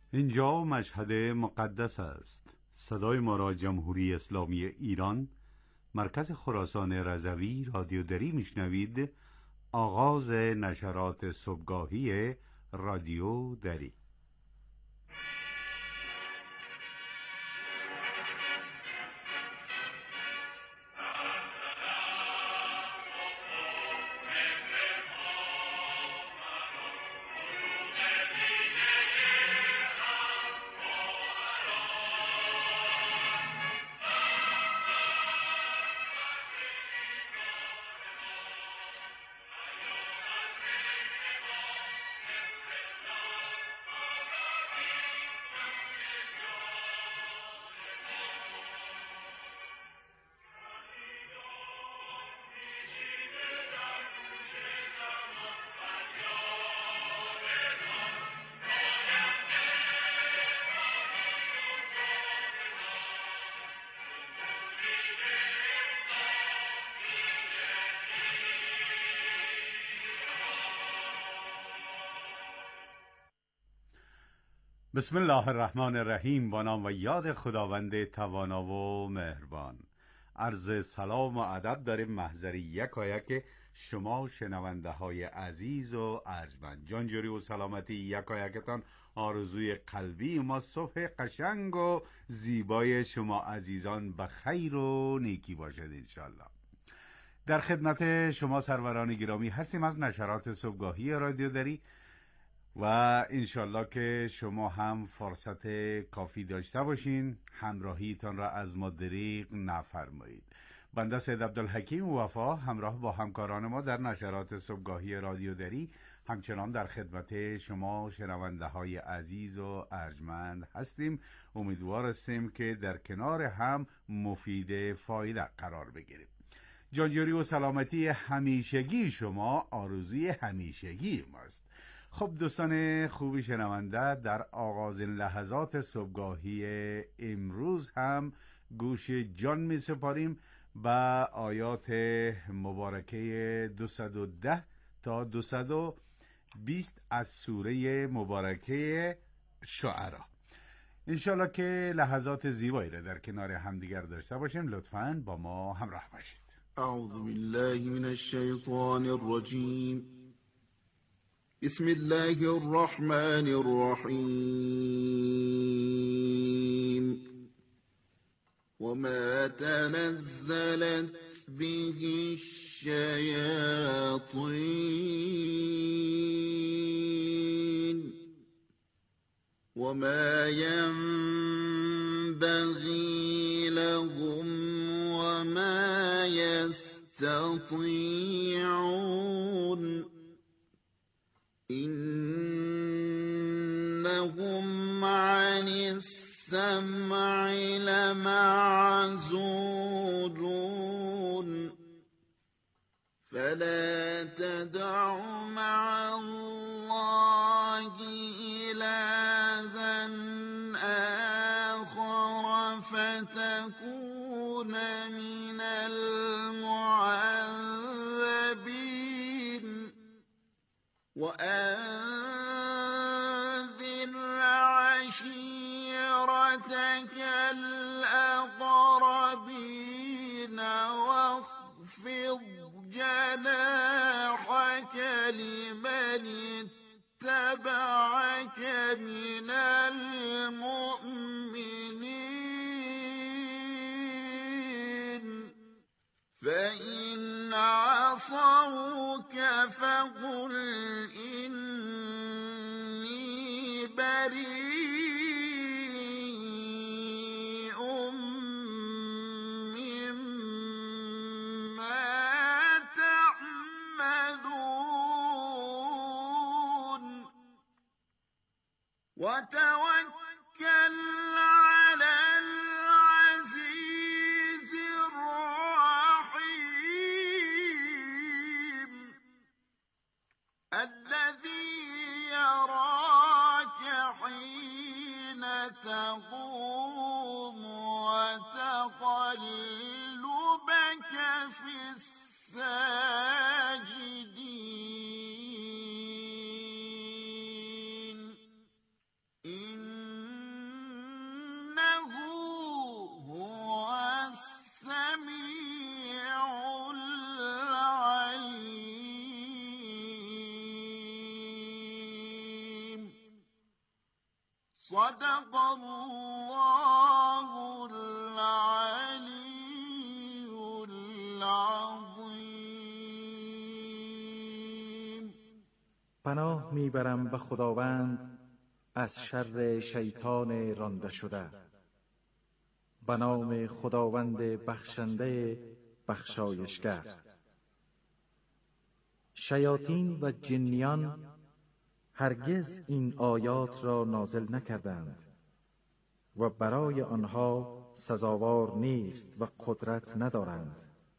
اینجا مشهد مقدس است. صدای ما را جمهوری اسلامی ایران، مرکز خراسان رضوی رادیو دری میشنوید. آغاز نشرات صبحگاهی رادیو دری. بسم الله الرحمن الرحیم. با نام و یاد خداوند توانا و مهربان. عرض سلام و ادب داریم محضر یکایک شما شنونده های عزیز و ارجمند. جانجوری و سلامتی یکایکتان آرزوی قلبی ما. صبح قشنگ و زیبای شما عزیزان به خیر و نیکی باشد انشالله. در خدمت شما سروران گرامی هستیم از نشرات صبحگاهی رادیو دری و انشالله که شما هم فرصت کافی داشته باشین، همراهیتان را از ما دریغ نفرمایید. بنده سید عبدالحکیم وفا همراه با همکاران ما در نشرات صبحگاهی رادیو دری همچنان در خدمت شما شنونده های عزیز و ارجمند هستیم. امیدوار هستیم که در کنار هم مفید فایده قرار بگیریم. جانجوری و سلامتی همیشگی شما آرزوی همیشگی ماست. خب دوستان خوبی شنونده، در آغاز لحظات صبحگاهی امروز هم گوش جان می سپاریم به آیات مبارکه 210 تا 220 از سوره مبارکه شعرا. انشالله که لحظات زیبایی را در کنار همدیگر داشته باشیم. لطفاً با ما همراه باشید. اعوذ بالله من الشیطان الرجیم. بسم الله الرحمن الرحیم. وما تنزلت به الشیاطین وما ينبغي لهم وما يستطيعون إنهم عن السمع لمعزولون فلا تدع مع الله إلها آخر فتكون من المعذبين وأنذر عشيرتك الأقربين واخفض جناحك لمن اتبعك من المؤمنين فإن عصوك فقل إني بريء مما تعملون وتوكل على العزيز الرحيم الذي يراك حين تقوم وتقلبك في الساجدين صدق الله العلی العظیم. پناه میبرم به خداوند از شر شیطان رانده شده. به نام خداوند بخشنده بخشایشگر. شیاطین و جنیان هرگز این آیات را نازل نکردند و برای آنها سزاوار نیست و قدرت ندارند.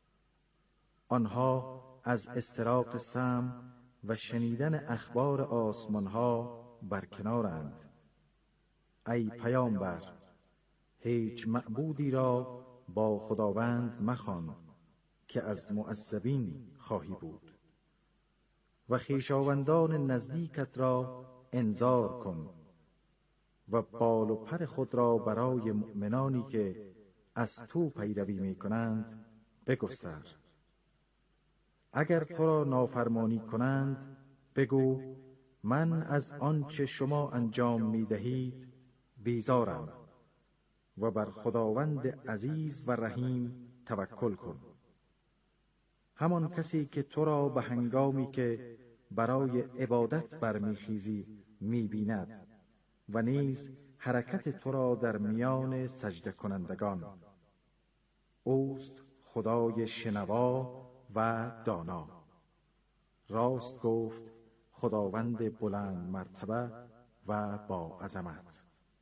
آنها از استراق سمع و شنیدن اخبار آسمانها برکنارند. ای پیامبر، هیچ معبودی را با خداوند مخوان که از معذبین خواهی بود و خویشاوندان نزدیکت را انذار کن و بال و پر خود را برای مؤمنانی که از تو پیروی می کنند بگستر. اگر تو را نافرمانی کنند بگو من از آنچه شما انجام می دهید بیزارم و بر خداوند عزیز و رحیم توکل کن. همان کسی که تو را به هنگامی که برای عبادت برمیخیزی میبیند و نیز حرکت تو را در میان سجده کنندگان. اوست خدای شنوا و دانا. راست گفت خداوند بلند مرتبه و با عظمت.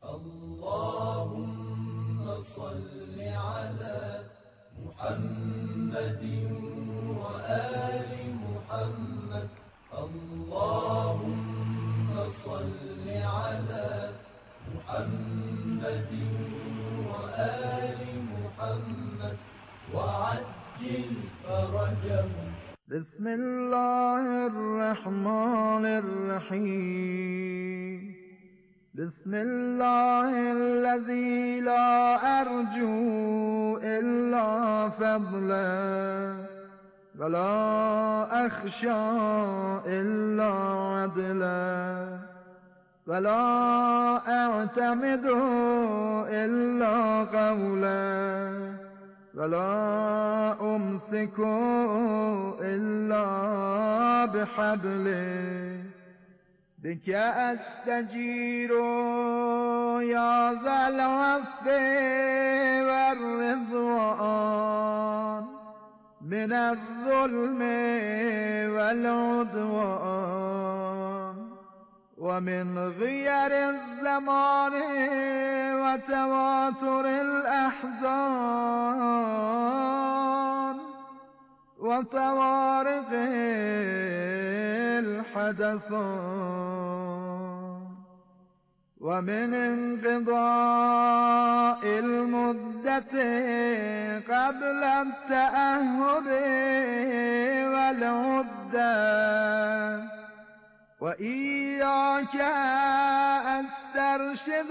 اللهم صل على محمد وآل محمد. اللهم صل على محمد وآل محمد وعجل فرجهم. بسم الله الرحمن الرحیم. بسم الله الذي لا أرجو إلا فضله ولا أخشى إلا عدله ولا أعتمد إلا قوله ولا أمسك إلا بحبله بك أستجير يا ذا العفو والرضوان من الظلم والعدوان ومن غير الزمان وتواتر الأحزان وطوارق الحدثان ومن انقضاء المدة قبل التأهب والعدة وإياك أسترشد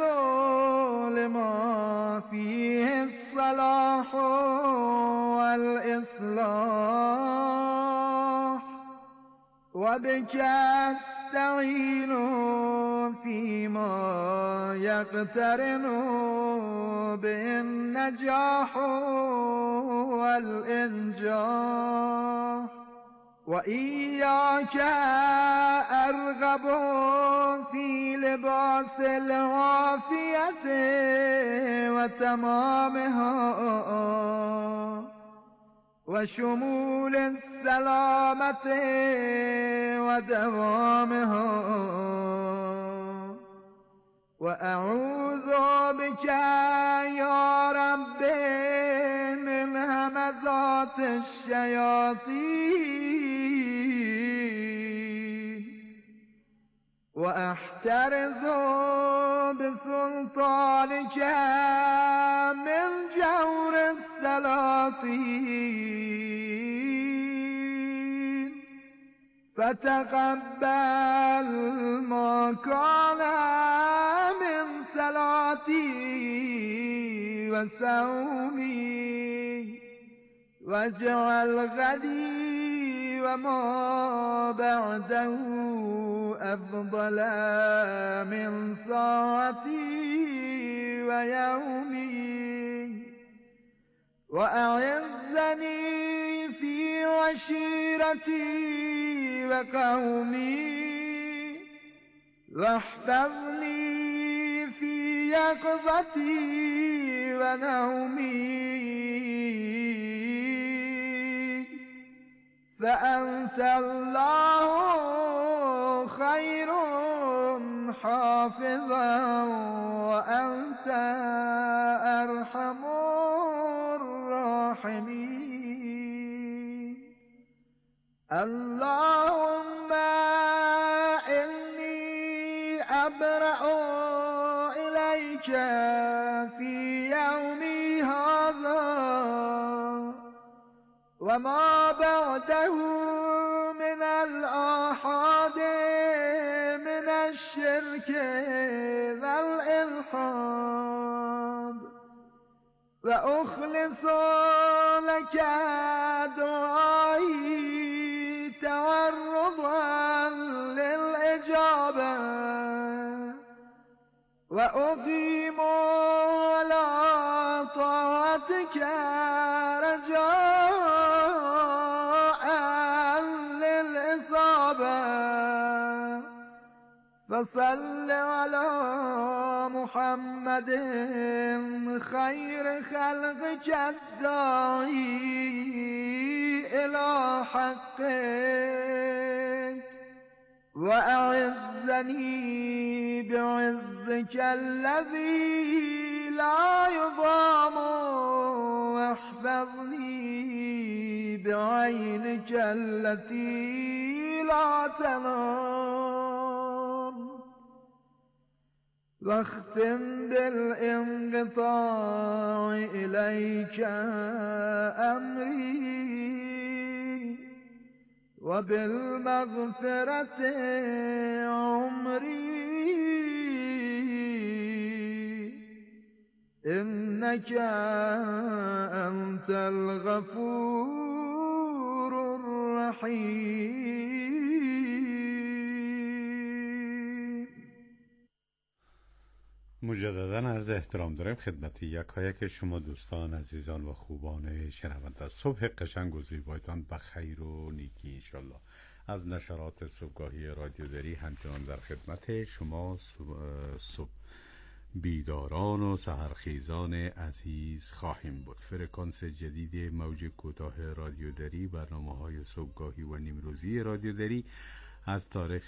لما فيه الصلاح والإصلاح وبك أستعين فيما يقترن به النجاح والإنجاح وإياك أرغب في لباس العافية وتمامها وشمول السلامة ودوامها وأعوذ بك يا رب من همزات الشياطين وأحترز بسلطانك من جور السلاطين فتقبل ما كان من صلاتي وصومي واجعل غدي وما بعده أفضل من ساعتي ويومي وأعزني في عشيرتي وقومي واحفظني في يقظتي ونومي فأنت الله خير حافظا وأنت أرحم الراحمين اللهم إني أبرأ إليك في يومي هذا وما بعده من الآحاد من الشرك والإلحاد وأخلص لك دعائي تورضا للإجابة وأقيم على طاعتك رجاء للإصابة فصل على محمد خير خلقك الداعي إلى حقك وأعزني بعزك الذي لا يضام واحفظني بعينك التي لا تنام واختم بالانقطاع إليك أمري وبالمغفرة عمري إنك أنت الغفور الرحيم. مجددا عرض احترام دارم خدمت یکایک شما دوستان عزیزان و خوبان شنونده. صبح قشنگ و زیبایتان بخیر و نیکی انشالله. از نشرات صبحگاهی رادیو دری همچنان در خدمت شما صبح بیداران و سحرخیزان عزیز خواهیم بود. فرکانس جدید موج کوتاه رادیو دری، برنامه‌های صبحگاهی و نیمروزی رادیو دری از تاریخ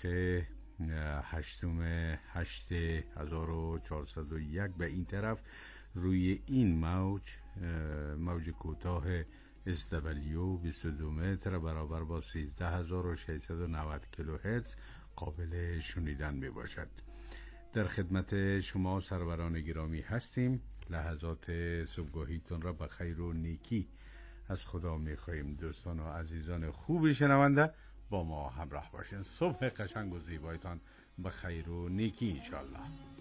8/8/1401 به این طرف روی این موج کوتاه SW 22 متر برابر با 13690 کیلوهرتز قابل شنیدن می باشد. در خدمت شما سروران گرامی هستیم. لحظات صبحگاهیتون را به خیر و نیکی از خدا می خواهیم. دوستان و عزیزان خوب شنونده با ما همراه باشین. صبح قشنگ و زیبایتان به خیر و نیکی انشالله.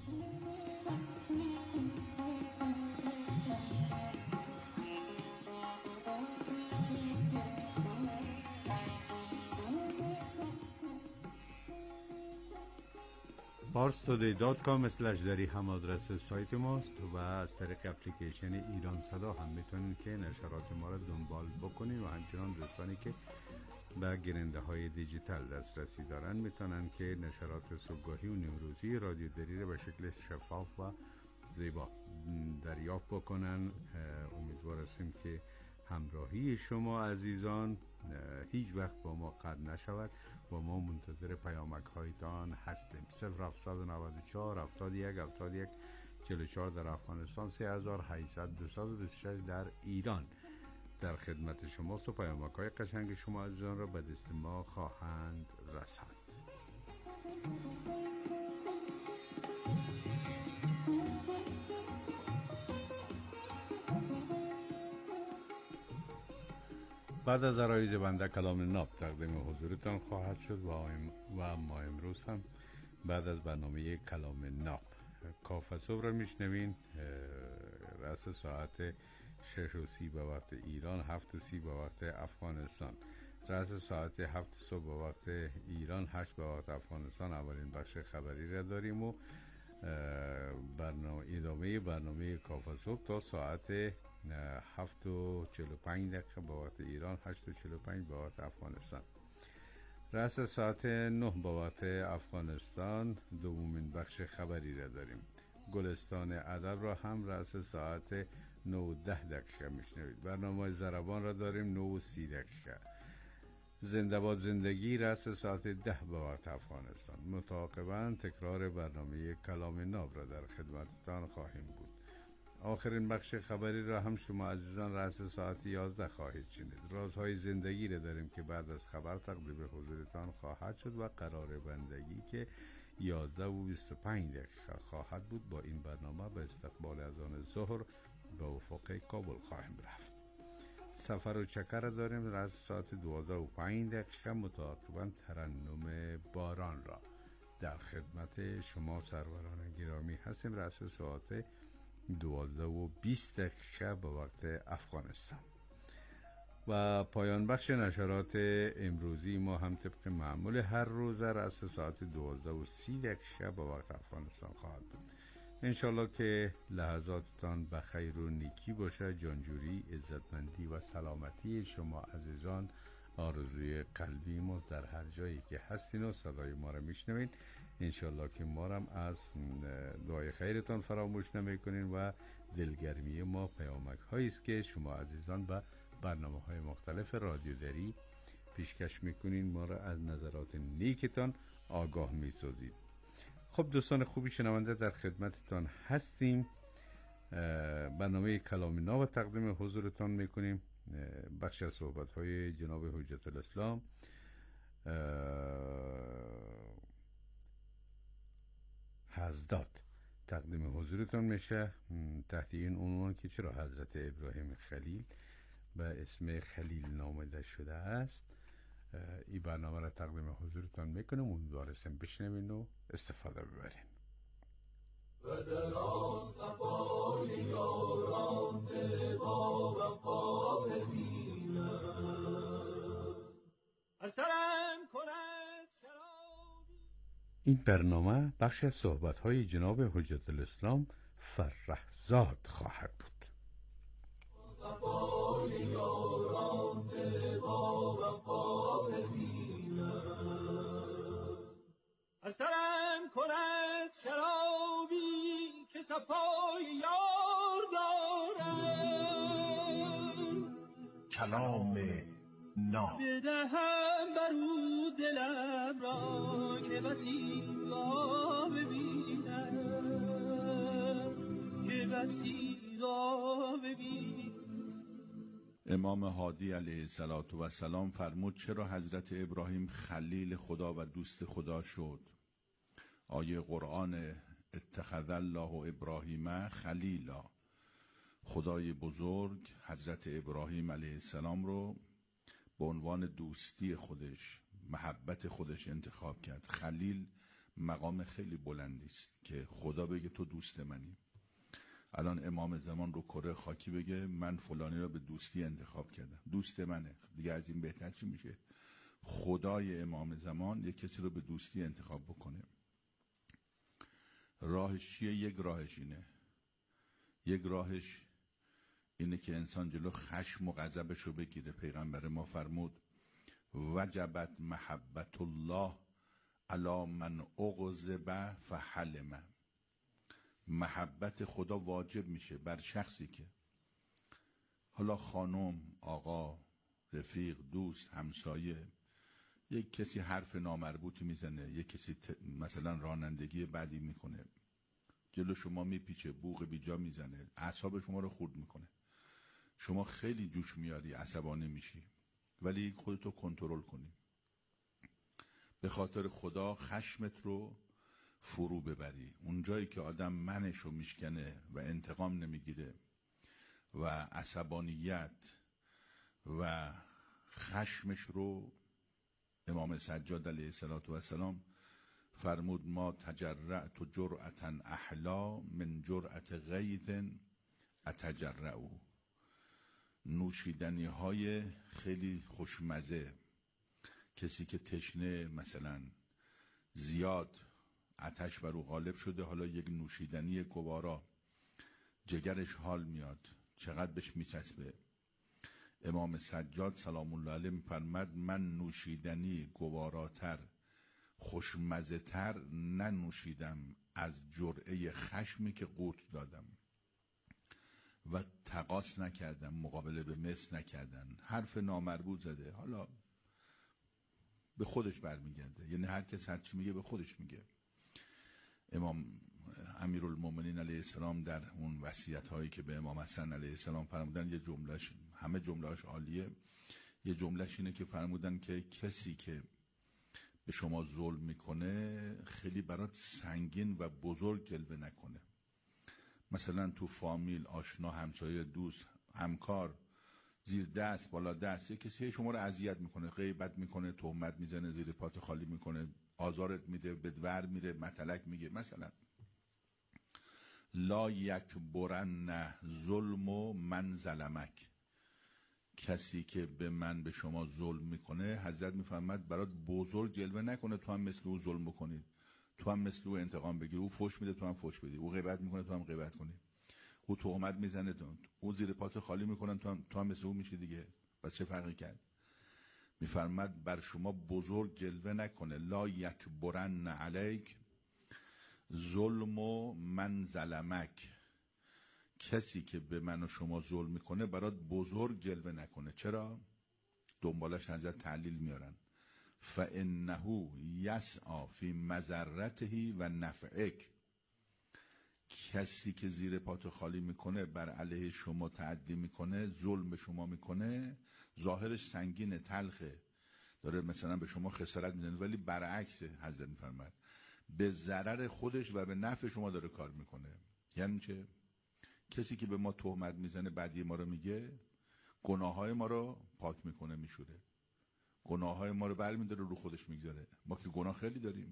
parstoday.com/dari هم آدرس سایت ماست و از طریق اپلیکیشن ایران صدا هم میتونید که نشرات ما را دنبال بکنید و همچنان دوستانی که به گرنده های دیجیتال دسترسی دارن میتونن که نشرات صبحگاهی و نیمروزی رادیو دری را به شکل شفاف و زیبا دریافت بکنن. امیدوار هستیم که همراهی شما عزیزان هیچ وقت با ما قطع نشود و ما منتظر پیامک هایتان هستیم. 0794 71 71 44 در افغانستان، 3800 226 در ایران در خدمت شماست و پیامک های قشنگ شما عزیزان را به دست ما خواهند رساند. بعد از عرایض بنده کلام ناب تقدیم حضورتان خواهد شد و ما امروز هم بعد از برنامه کلام ناب کافه صبح را میشنوین. رأس ساعت 6:30 به وقت ایران، 7:30 به وقت افغانستان. رأس ساعت 7 صبح به وقت ایران، 8 به وقت افغانستان اولین بخش خبری را داریم و ادامه برنامه کافه صبح تا ساعت 7:45 به وقت ایران، 8:45 به وقت افغانستان. رأس ساعت 9 به وقت افغانستان دومین بخش خبری را داریم. گلستان ادب را هم رأس ساعت 9:10 میشنوید. برنامه ضربان را داریم 9:30. زنده باد زندگی رأس ساعت 10 به وقت افغانستان. متعاقباً تکرار برنامه کلام ناب را در خدمتتان خواهیم بود. آخرین بخش خبری را هم شما عزیزان رأس ساعت 11 خواهید شنید. رازهای زندگی را داریم که بعد از خبر تقدیم حضورتان خواهد شد و قرار بندگی که 11:25 خواهد بود. با این برنامه به استقبال اذان ظهر به افق کابل خواهیم رفت. سفر و چکر را داریم رأس ساعت 12:05. متعاقباً ترنم باران را در خدمت شما سروران گرامی هستیم رأس ساعت 12:20 به وقت افغانستان. و پایان بخش نشرات امروزی ما هم طبق معمول هر روز رأس ساعت 12:30 به وقت افغانستان خواهد بود. انشالله که لحظاتتان بخیر و نیکی باشه. جانجوری، عزتمندی و سلامتی شما عزیزان آرزوی قلبی ما در هر جایی که هستین و صدای ما را میشنوین. انشالله که ما را از دعای خیرتان فراموش نمیکنین و دلگرمی ما پیامک هایی است که شما عزیزان به برنامه های مختلف رادیو دری پیشکش میکنین. ما را از نظرات نیکتان آگاه میسازید. خب دوستان خوبی شنونده، در خدمتتان هستیم. برنامه کلام ناب تقدیم حضورتان میکنیم. بخش از صحبت های جناب حجت الاسلام حضرت تقدیم حضورتان میشه تحت این عنوان که چرا حضرت ابراهیم خلیل به اسم خلیل نامیده شده است. این برنامه را تقدیم حضورتان میکنم. امیدوارم بشنوین و استفاده ببرین. و در آن صفای یاران دل با وفا ببینم اثرم کند شرابی. این برنامه بخش از صحبت های جناب حجت الاسلام فرهزاد خواهد بود. صفای یاران دل با وفا ببینم اثرم کند شرابی که صفای یار دارم. کلام ناب بدهم برو دلم را که بسی را ببینم، که بسی را ببینم. امام هادی علیه السلام فرمود چرا حضرت ابراهیم خلیل خدا و دوست خدا شد؟ آیه قرآن اتخذ الله ابراهیم خلیلا، خدای بزرگ حضرت ابراهیم علیه السلام رو به عنوان دوستی خودش، محبت خودش انتخاب کرد. خلیل مقام خیلی بلندی است که خدا بگه تو دوست منی. الان امام زمان رو کره خاکی بگه من فلانی رو به دوستی انتخاب کردم، دوست منه. دیگه از این بهتر چی میشه؟ خدای امام زمان یک کسی رو به دوستی انتخاب بکنه. راهش چیه؟ یک راهش اینه که انسان جلو خشم و غضبش رو بگیره. پیغمبر ما فرمود وجبت محبت الله علی من اغضب فحلم. محبت خدا واجب میشه بر شخصی که، حالا خانم، آقا، رفیق، دوست، همسایه، یک کسی حرف نامربوطی میزنه، یک کسی مثلا رانندگی بدی میکنه، جلو شما میپیچه، بوق بیجا میزنه، اعصاب شما رو خورد میکنه، شما خیلی جوش میاری، عصبانی میشی، ولی خودتو کنترل کنی. به خاطر خدا خشمت رو فرو ببری. اون جایی که آدم منشو میشکنه و انتقام نمیگیره و عصبانیت و خشمش رو، امام سجاد علیه السلام فرمود ما تجرعت جرعتا احلا من جرعت غیظ اتجرعو. نوشیدنی های خیلی خوشمزه کسی که تشنه مثلا زیاد آتش بر او غالب شده، حالا یک نوشیدنی گوارا جگرش حال میاد، چقدر بهش میچسبه. امام سجاد سلام الله علیه میفرماد من نوشیدنی گواراتر خوشمزه تر ننوشیدم از جرعه خشمی که قورت دادم و تقاس نکردم، مقابله به مس نکردن. حرف نامربوط زده، حالا به خودش برمیگرده، یعنی هر کس هر چی میگه به خودش میگه. امام امیرالمومنین علیه السلام در اون وصیت هایی که به امام حسن علیه السلام فرمودن، یه جملهش، همه جملهاش عالیه، یه جملهش اینه که فرمودن که کسی که به شما ظلم میکنه خیلی برات سنگین و بزرگ جلوه نکنه. مثلا تو فامیل، آشنا، همسایه، دوست، همکار، زیر دست، بالا دست، یه کسی شما رو اذیت میکنه، غیبت میکنه، تهمت میزنه، زیر پات خالی میکنه، آزارت میده، بدور میره، متلک میگه. مثلا لا یکبرن ظلم و من ظلمک، کسی که به شما ظلم میکنه، حضرت میفرماد برات بزرگ جلوه نکنه تو هم مثل او ظلم بکنید، تو هم مثل او انتقام بگیر. او فحش میده تو هم فحش بدی، او غیبت میکنه تو هم غیبت کنی، او تهمت میزنه او زیر پات خالی میکنن تو هم مثل او میشی دیگه. پس چه فرقی کرد؟ میفرماد بر شما بزرگ جلوه نکنه. لا یکبرن علیک ظلم و من ظلمک، کسی که به من و شما ظلم میکنه برات بزرگ جلوه نکنه. چرا؟ دنبالش حضرت تعلیل میارن، فانه یسعی فی مضرته و نفعک، کسی که زیر پاتو خالی میکنه، بر علیه شما تعدی میکنه، ظلم به شما میکنه، ظاهرش سنگینه، تلخه، داره مثلا به شما خسارت میزنه، ولی برعکس حضرت میفرماد به ضرر خودش و به نفع شما داره کار میکنه. یعنی چه؟ کسی که به ما تهمت میزنه، بدی ما رو میگه، گناههای ما رو پاک میکنه، میشوره، گناههای ما رو برمیداره رو خودش میگذاره. ما که گناه خیلی داریم،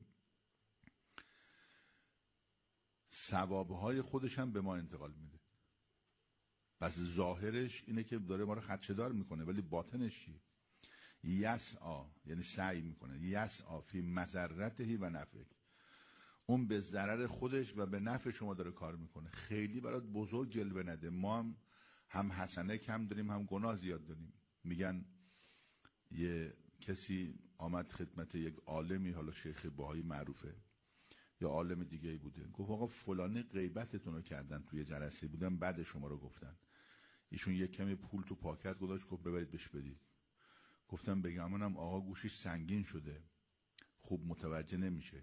ثوابهای خودش هم به ما انتقال میده. پس ظاهرش اینه که داره ما رو خدشه‌دار میکنه، ولی باطنش چی؟ یسعی، یعنی سعی میکنه، یسعی فی مضرته و نفعک، اون به ضرر خودش و به نفع شما داره کار میکنه. خیلی برات بزرگ جلوه نده. ما هم حسنه کم داریم، هم گناه زیاد داریم. میگن یه کسی آمد خدمت یک عالمی، حالا شیخ بهایی معروفه یا عالم دیگه ای بوده، گفت آقا فلانی غیبتتون رو کردن، توی جلسه بودن بعد شما رو گفتن. ایشون یک کمی پول تو پاکت گذاشت، گفت ببرید بهش بدید. گفتم بگمونم آقا گوشش سنگین شده، خوب متوجه نمیشه.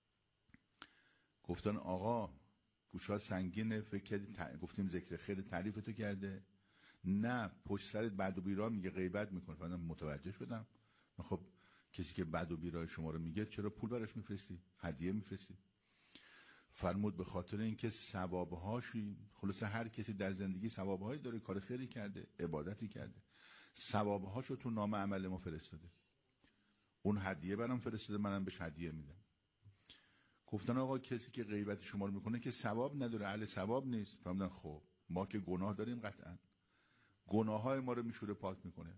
گفتن آقا گوشها سنگینه، فکر کردی گفتیم ذکر خیر تعریف تو کرده؟ نه، پشت سرت بد و بیرا میگه، غیبت میکنه. من متوجه شدم. خب کسی که بد و بیرا شما رو میگه چرا پول براش میفرستی، هدیه میفرستی؟ فرمود به خاطر اینکه ثوابهاشی، خلاصه هر کسی در زندگی ثوابهایی داره، کار خیری کرده، عبادتی کرده، ثوابهاشو تو نامه عمل ما فرستاده. اون هدیه برام فرستاده، منم بهش هدیه میدم. گفتن آقا کسی که غیبت شما رو میکنه که ثواب نداره، اهل ثواب نیست. فرمودن خب ما که گناه داریم، قطعا گناههای ما رو میشوره، پاک میکنه.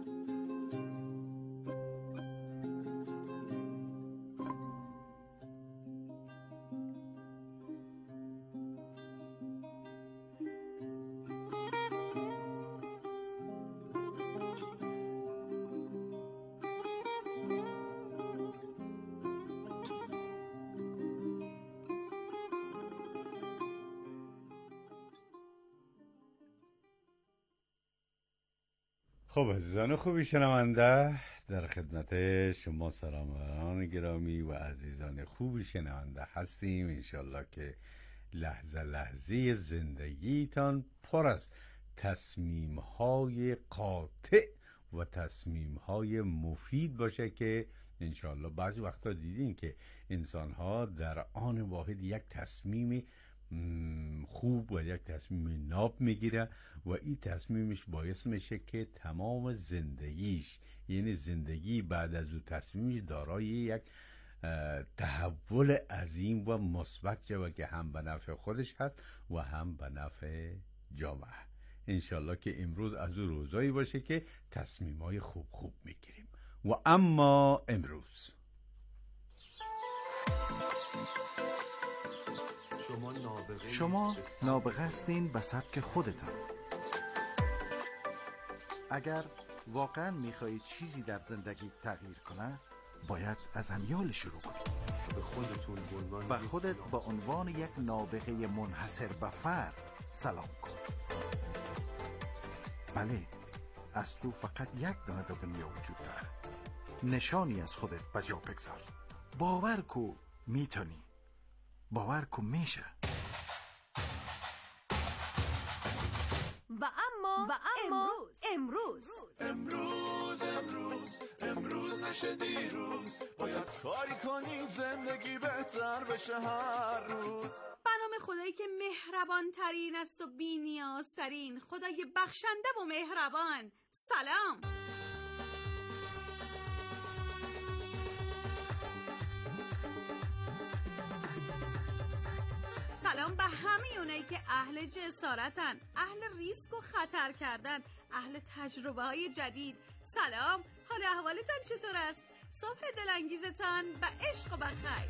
خب عزیزان خوبی شنونده، در خدمت شما سلامان گرامی و عزیزان خوبی شنونده هستیم. انشالله که لحظه لحظه زندگیتان پر از تصمیم‌های قاطع و تصمیم‌های مفید باشه که انشالله بعضی وقتا دیدین که انسان‌ها در آن واحد یک تصمیم خوب و یک تصمیم ناب میگیره و این تصمیمش باعث میشه که تمام زندگیش، یعنی زندگی بعد از او تصمیمش، دارای یک تحول عظیم و مثبت شود که هم به نفع خودش هست و هم به نفع جامعه. انشالله که امروز از او روزایی باشه که تصمیمای خوب میگیریم. و اما امروز شما نابغه هستین به سبک خودتان. اگر واقعا میخواهید چیزی در زندگی تغییر کنه، باید از امیال شروع کنید. به خودت به عنوان یک نابغه منحصر به فرد سلام کن. بله، از تو فقط یک دانه در دنیا وجود داره. نشانی از خودت به جا بگذار. باور کو میتونی. باور کو میشه. و اما امروز نشه دیروز. باید کاری کنی زندگی بهتر بشه هر روز. به نام خدایی که مهربان ترین است و بی نیاز ترین، خدای بخشنده و مهربان. سلام. سلام به همه اونایی که اهل جسارتن، اهل ریسک و خطر کردن، اهل تجربه های جدید. سلام، حال احوالتان چطور است؟ صبح دلانگیزتان به عشق و به خیر.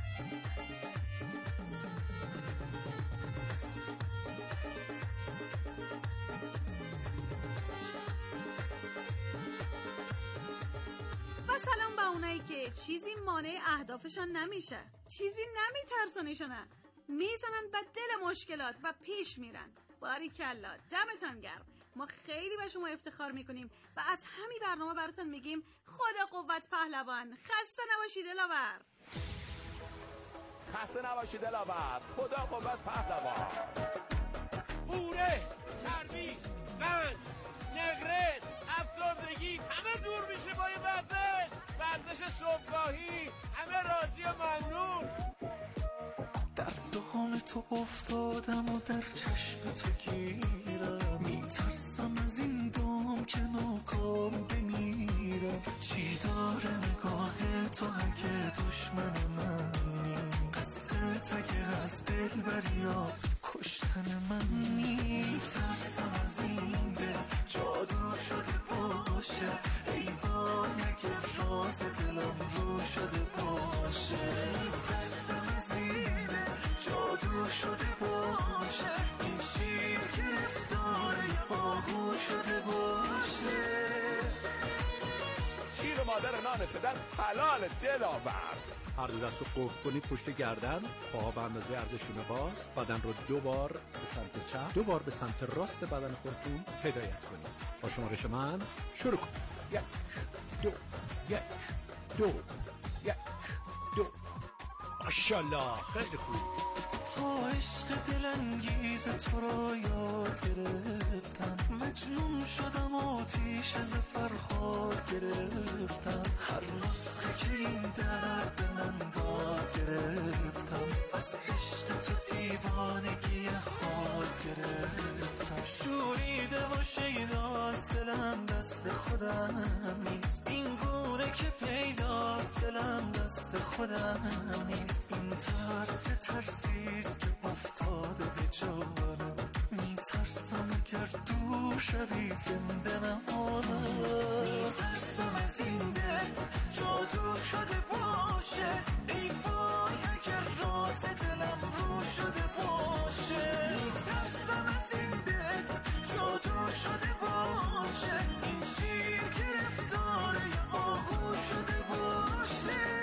و سلام به اونایی که چیزی مانع اهدافشان نمیشه، چیزی نمیترسونشونه، میزنن به دل مشکلات و پیش میرن. باریکلا، دمتان گرم. ما خیلی به شما افتخار میکنیم و از همین برنامه براتون میگیم خدا قوت پهلوان. خسته نباشید دلاور. خسته نباشید دلاور. خدا قوت پهلوان. پوره، ترویج، قند، نقرس، افسردگی همه دور میشه با این ورزش صبحگاهی. همه راضی و ممنون. در دهان تو افتادم و در چشم تو گیرم. میترسم از این دام که ناکام بمیرم. چی داره نگاه تو اگه دشمن منی؟ قصدت اگه از دل بریاد کشتن منی؟ میترسم از این دل جادو شده باشه. ای وای اگه راز دلم رو شده باشه. میترسم از این دل جادو شده باشه. این شیر گرفتاره آهو شده باشه. شیر مادر نان پدر حلال دلاور. هر دو دست رو قفل کنید پشت گردن، پاها به اندازه عرضشونه باز، بدن رو 2 بار به سمت چپ، 2 بار به سمت راست بدن خودتون هدایت کنید. با شمارش من شروع کنید. 1 2 1 2 1 2. ماشاءالله، خیلی خوب. تا عشق دلانگیز تو را یاد گرفتم. مجنون شدم آتیش از فرهاد گرفتم. هر نسخه که این درد من داد گرفتم. از عشق تو دیوانگی حاد گرفتم. شوریده و شیداست دلم دست خودم نیست. این گونه که پیداست دلم دست خودم نیست. این ترسیست که افتاده به جانم. میترسم اگر دور شوی زنده نمانم. میترسم از این دل جادو شده باشه. ای وای اگر راز دلم رو شده باشه. میترسم از این دل جادو شده باشه. این شیر گرفتاره آهو شده باشه.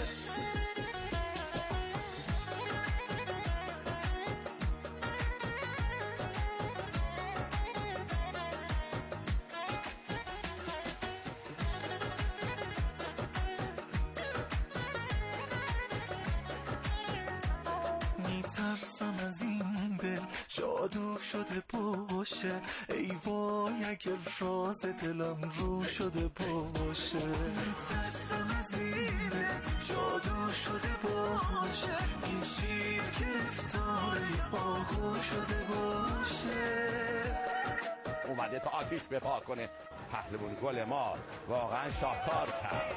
میترسم از این دل جادو شده باشه. ای وای اگر راز دلم رو شده باشه. میترسم از این دل جادو شده باشه. این شیر گرفتاره آهو شده باشه. اومده تا آتیش بپا کنه. پهلوان گل ما واقعا شاهکار کرد.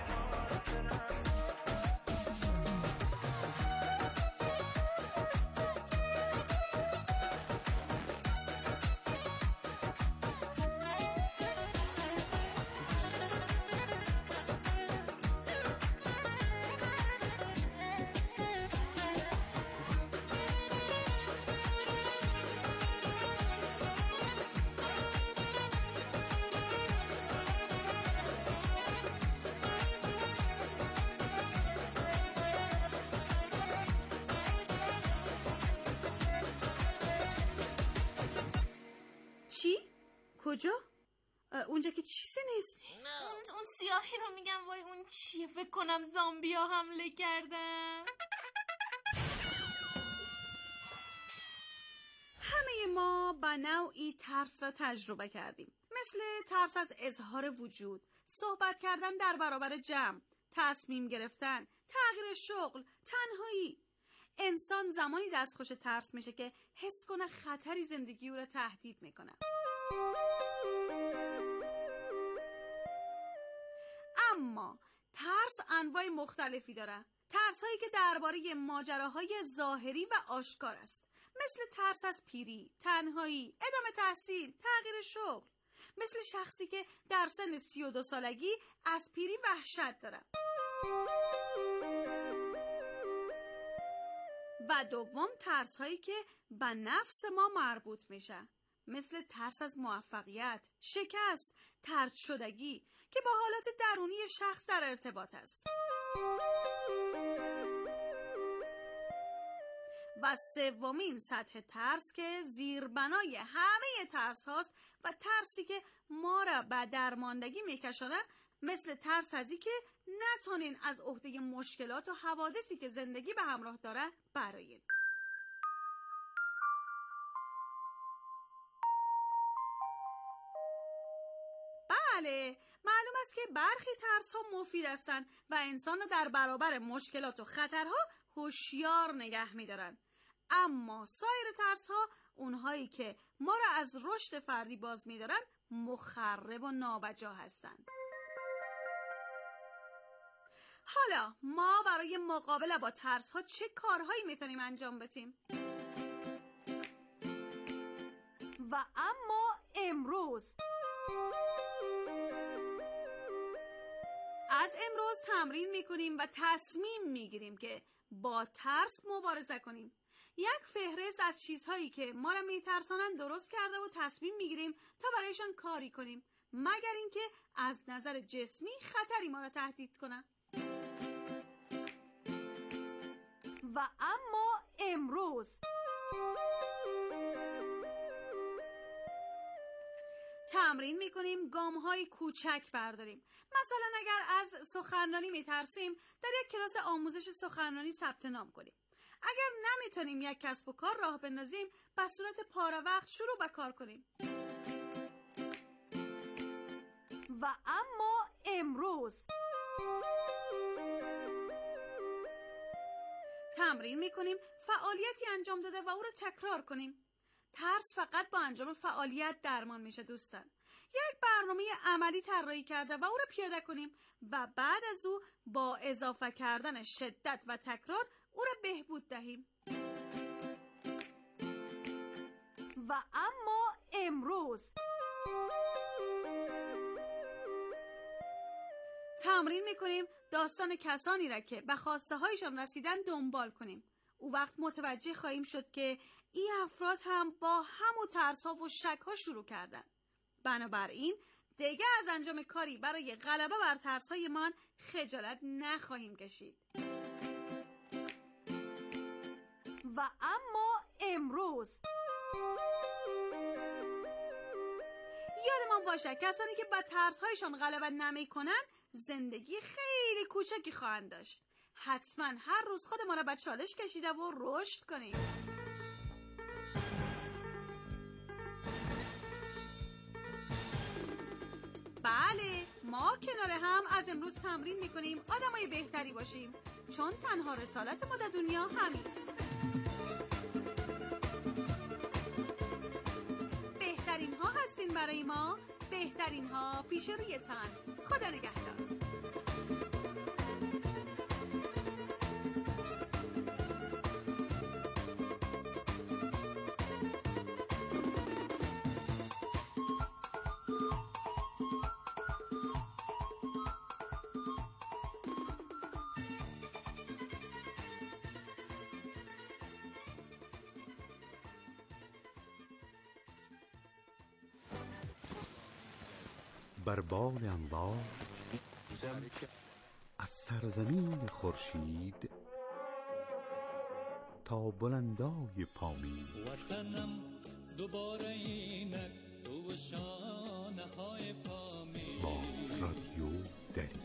کجا؟ اونجا که چیزی نیست. اون سیاهی رو میگم. وای اون چیه؟ فکر کنم زامبیا حمله کردن. همه ما به نوعی ترس را تجربه کردیم، مثل ترس از اظهار وجود، صحبت کردن در برابر جمع، تصمیم گرفتن، تغییر شغل، تنهایی. انسان زمانی دستخوش ترس میشه که حس کنه خطری زندگی او را تهدید میکنه. اما ترس انواع مختلفی داره. ترس هایی که درباره ماجراهای ظاهری و آشکار است، مثل ترس از پیری، تنهایی، ادامه تحصیل، تغییر شغل. مثل شخصی که در سن 32 سالگی از پیری وحشت داره. و دوم ترس هایی که به نفس ما مربوط میشه، مثل ترس از موفقیت، شکست، طرد شدگی که با حالات درونی شخص در ارتباط است. و سومین سطح ترس که زیربنای همه ترس هاست و ترسی که ما را به درماندگی میکشانه، مثل ترس از این که نتونین از عهده مشکلات و حوادثی که زندگی به همراه داره برآیین. بله، معلوم است که برخی ترس ها مفید هستند و انسان را در برابر مشکلات و خطرها هوشیار نگه می‌دارن. اما سایر ترس ها، اونهایی که ما را از رشد فردی باز می‌دارن، مخرب و نابجا هستند. حالا ما برای مقابله با ترس ها چه کارهایی میتونیم انجام بدیم؟ و اما امروز از امروز تمرین میکنیم و تصمیم میگیریم که با ترس مبارزه کنیم. یک فهرست از چیزهایی که ما را میترسانند درست کرده و تصمیم میگیریم تا برایشان کاری کنیم، مگر اینکه از نظر جسمی خطری ما را تهدید کنه. و اما امروز تمرین میکنیم گام‌های کوچک برداریم. مثلا اگر از سخنرانی میترسیم، در یک کلاس آموزش سخنرانی ثبت نام کنیم. اگر نمیتونیم یک کسب و کار راه بندازیم، به صورت پاره وقت شروع به کار کنیم. و اما امروز تمرین میکنیم فعالیتی انجام داده و او رو تکرار کنیم. ترس فقط با انجام فعالیت درمان میشه دوستان. یک برنامه عملی طراحی کرده و او رو پیاده کنیم و بعد از او با اضافه کردن شدت و تکرار او را بهبود دهیم. و اما امروز تمرین میکنیم داستان کسانی را که به خواسته هایشان رسیدن دنبال کنیم. او وقت متوجه خواهیم شد که این افراد هم با همون ترس ها و شک ها شروع کردن. بنابراین دیگه از انجام کاری برای غلبه بر ترس های من خجالت نخواهیم کشید. و اما امروز یادمان باشه کسانی که با ترس هایشان غلبه نمی کنن زندگی خیلی کوچکی خواهند داشت. حتما هر روز خود ما را به چالش کشیده و رشد کنیم. بله، ما کنار هم از امروز تمرین میکنیم آدمای بهتری باشیم، چون تنها رسالت ما در دنیا همیست. بهترین ها هستین برای ما، بهترین ها پیش روی تن. خدا نگهدار. بر بال امواج از سرزمین خورشید تا بلندای پامین وطنم دوباره اینک رو و شانه های پا می با رادیو دری.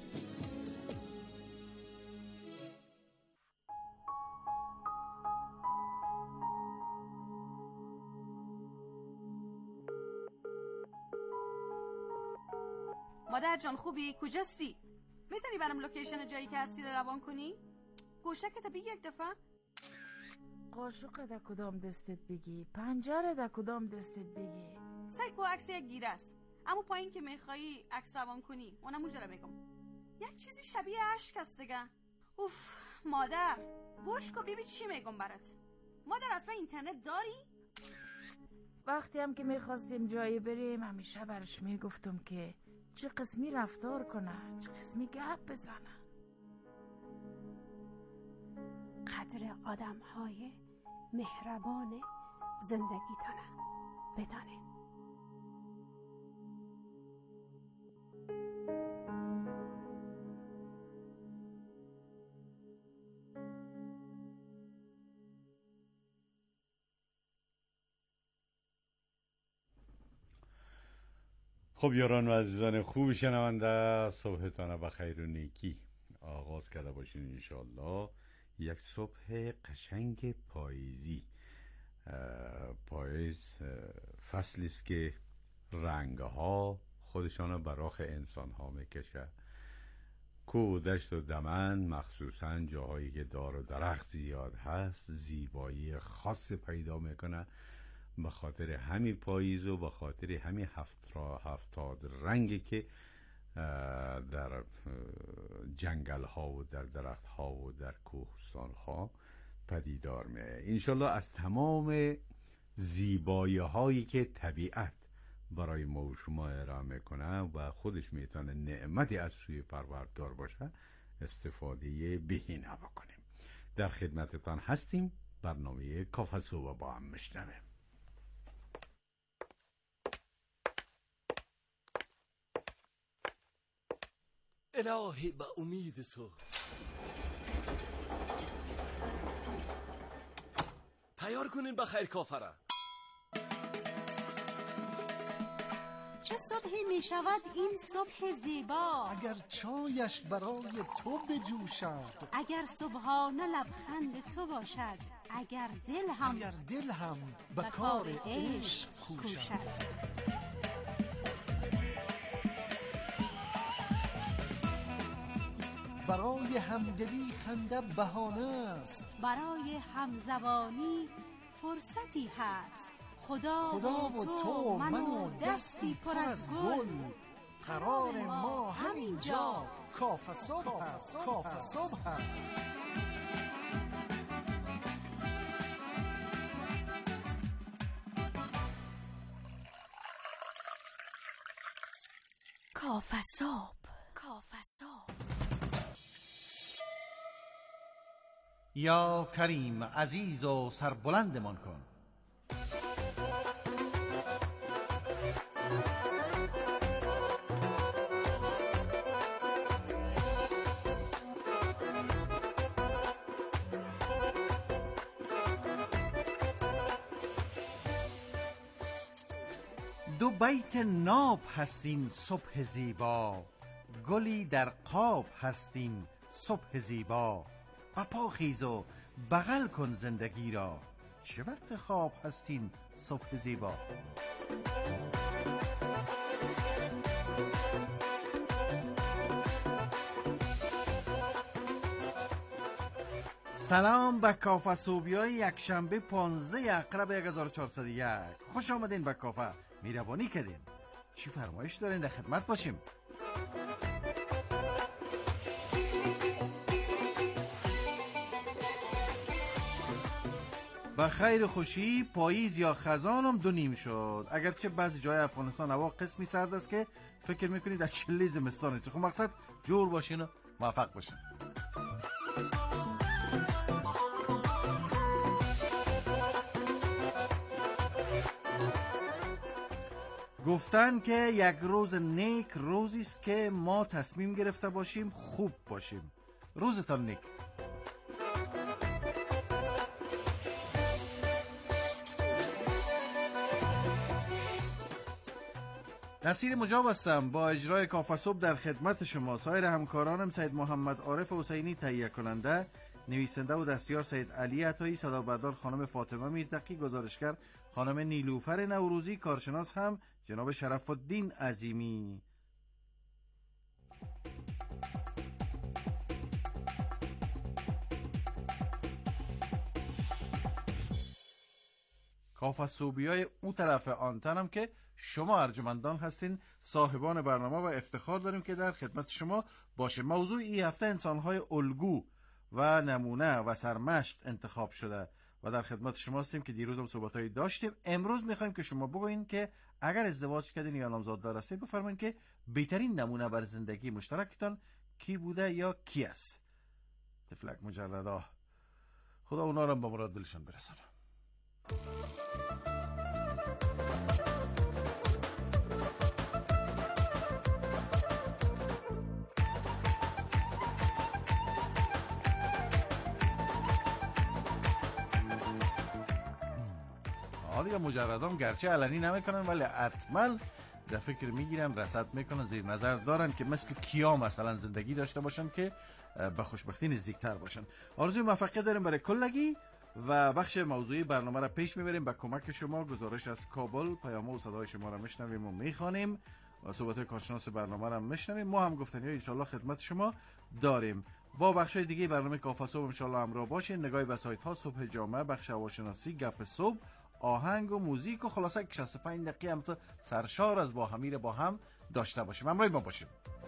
مادر جان خوبی؟ کجاستی؟ میتونی برام لوکیشن جایی که هستی رو روان کنی؟ گوشکت بگی یک دفعه؟ قاشق در کدام دستت بگی؟ پنجره در کدام دستت بگی؟ سعی کو عکس یک گیره است. اما پایین که میخوایی عکس روان کنی اونم اونجا رو میگم. یک چیزی شبیه اشک است دیگه. اوف مادر گوش کو ببین چی میگم برات. مادر اصلا اینترنت داری؟ وقتی هم که میخواستیم جایی بریم همیشه برش میگفتم که چه قسمی رفتار کنه، چه قسمی گپ بزنه. قدر آدم‌های مهربان زندگیتونه بدانه. خب یاران و عزیزان خوب شنونده، صبحتان بخیر و نیکی. آغاز کرده باشین انشالله یک صبح قشنگ پاییزی. پاییز فصلی است که رنگها خودشان براخ انسان ها میکشه. کوه، دشت و دمن مخصوصا جاهایی که دار و درخت زیاد هست زیبایی خاص پیدا میکنه به خاطر همین پاییز و به خاطر همین هفتاد رنگی که در جنگل ها و در درخت ها و در کوهستان ها پدیدار میه. انشالله از تمام زیبایی هایی که طبیعت برای ما و شما ارائه میکنه و خودش میتونه نعمتی از سوی پروردگار باشه استفاده بهینه بکنیم. در خدمتتان هستیم. برنامه کافه صبح با هم میشنویم. الهی به امید تو تیار کنین بخیر کافره. چه صبحی می شود این صبح زیبا، اگر چایش برای تو بجوشد، اگر صبحانه لبخند تو باشد، اگر دل هم به کار عشق کوشد. برای همدلی خنده بهانه است، برای همزبانی فرصتی هست. خدا و تو من و دستی پر از گل، قرار ما همینجا کافه صبح است. کافه صبح است. کافه صبح. کافه صبح. یا کریم عزیز و سربلندمان کن. دو بیت ناب هستین صبح زیبا، گلی در قاب هستین صبح زیبا. پا خیز و بغل کن زندگی را، چه وقت خواب هستین صبح زیبا. سلام به کافه صوبیای یک شنبه 15 اقرب 1401. خوش آمدین به کافه. میربانی کردین. چی فرمایش دارین؟ در خدمت باشیم. با خیر خوشی پاییز یا خزان هم 2 نیم شد. اگرچه بعضی جای افغانستان هوا قسمی سرد است که فکر میکنید در چلی زمستان است. خب مقصد جور باشین و موفق باشین. گفتن که یک روز نیک روزی است که ما تصمیم گرفته باشیم خوب باشیم. روزتان نیک. نصیر مجاب هستم با اجرای کافه صبح در خدمت شما. سایر همکارانم سید محمد عارف حسینی تهیه کننده، نویسنده و دستیار سید علی عطایی، صدابردار خانم فاطمه میرتقی، گزارشگر خانم نیلوفر نوروزی، کارشناس هم جناب شرف الدین عظیمی. کافه صوبیای اون طرف آنتنم که شما ارجمندان هستین، صاحبان برنامه، و افتخار داریم که در خدمت شما باشه. موضوع این هفته انسان‌های الگو و نمونه و سرمشق انتخاب شده و در خدمت شما هستیم که دیروز هم صحبتایی داشتیم. امروز میخوایم که شما بگوین که اگر ازدواج کردین یا نامزاددار هستین، بفرمایید که بهترین نمونه بر زندگی مشترکتان کی بوده یا کی است. تفلک مجردا، خدا اونا رو با مراد دلشان برسانه. یا مجردان گرچه علنی نمیکنن ولی حتما در فکر میگیرن، رصد میکنن، زیر نظر دارن که مثل کیا مثلا زندگی داشته باشن که به خوشبختی نزدیکتر باشن. آرزوی موفقیت داریم برای کلگی و بخش موضوعی برنامه را پیش میبریم. با کمک شما گزارش از کابل، پیام و صدای شما را میشنویم و میخوانیم، صحبت کارشناس برنامه را میشنویم. ما هم گفتنی ان شاء الله خدمت شما داریم. با بخش دیگه برنامه کافه صبح ان شاء الله همراه باشین. نگاهی به سایت ها، صبح جامعه، بخش هواشناسی، گپ صبح، آهنگ و موزیک و خلاصه 65 دقیقه هم تو سرشار از با همی با هم داشته باشیم. همراه ما باشیم.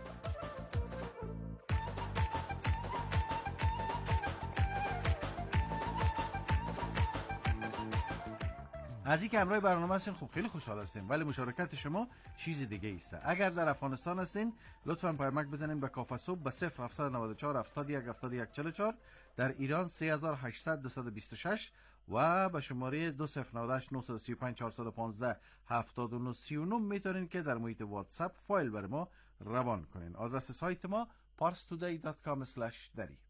از اینکه همراه برنامه هستین خب خیلی خوشحال هستیم، ولی مشارکت شما چیز دیگه است. اگر در افغانستان هستین لطفاً پیامک بزنین به کافه صبح به 0794 71 71 44، در ایران 3800 226 و به شماره 2098 935 415 7939 میتونین که در محیط واتساپ فایل برای ما روان کنین. آدرس سایت ما parstoday.com/dari.